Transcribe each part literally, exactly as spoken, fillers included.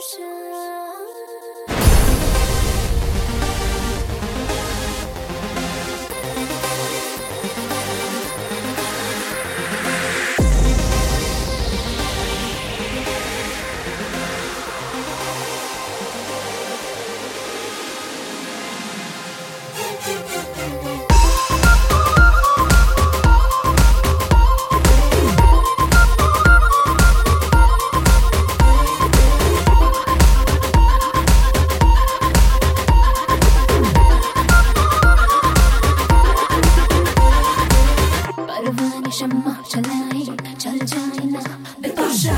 शम्मा चलाए चल जाए ना बेतुशा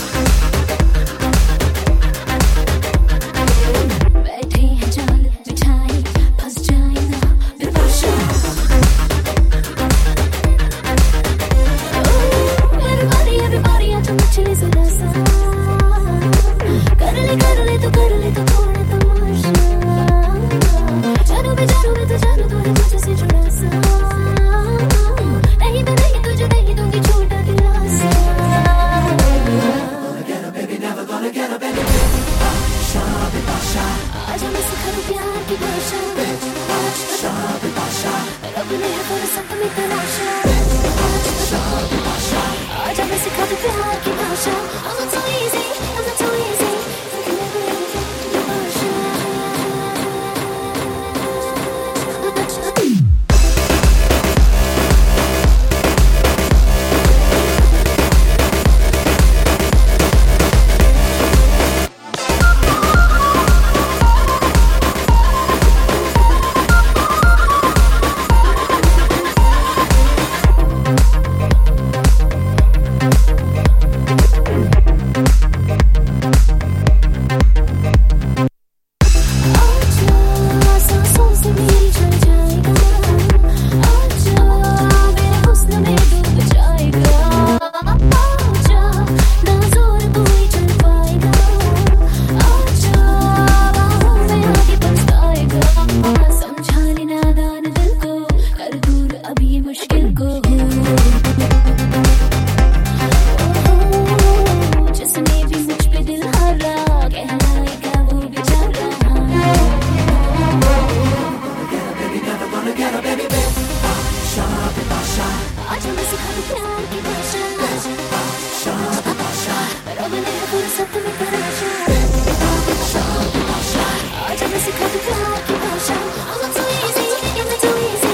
बैठे हैं जाल बिछाए फंस जाए ना बेतुशा everybody everybody आज मचले जरा सा कर ले कर ले तो कर ले तो थोड़ा तमाशा जानू भी जानू मैं तो जानू तो है मुझसे जुड़ा सा आजा मैं सिखा दूं प्यार की भाषा रब ने है फुर्सत में तराशा आजा मैं सिखा दूं प्यार की भाषा I'm not so easy, I'm not so easy आजा मैं सिखा दूं प्यार की भाषा रब ने है फुर्सत में तराशा आजा मैं सिखा दूं प्यार की भाषा I'm not so easy, I'm not so easy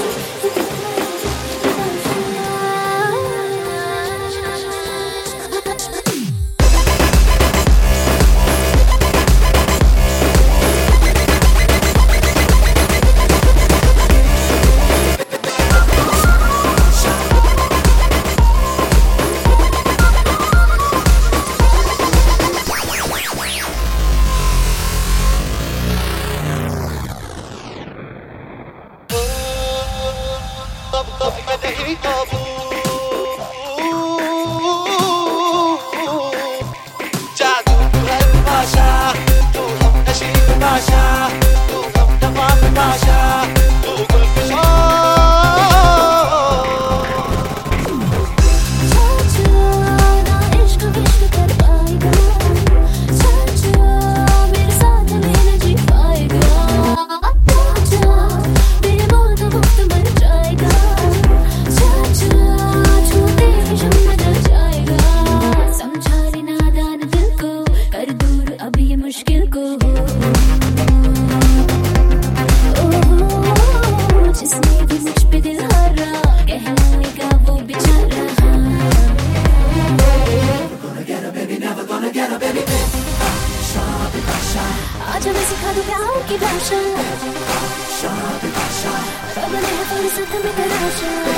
आजा मैं सिखा दूं प्यार की भाषा रब ने है फुर्सत में तराशा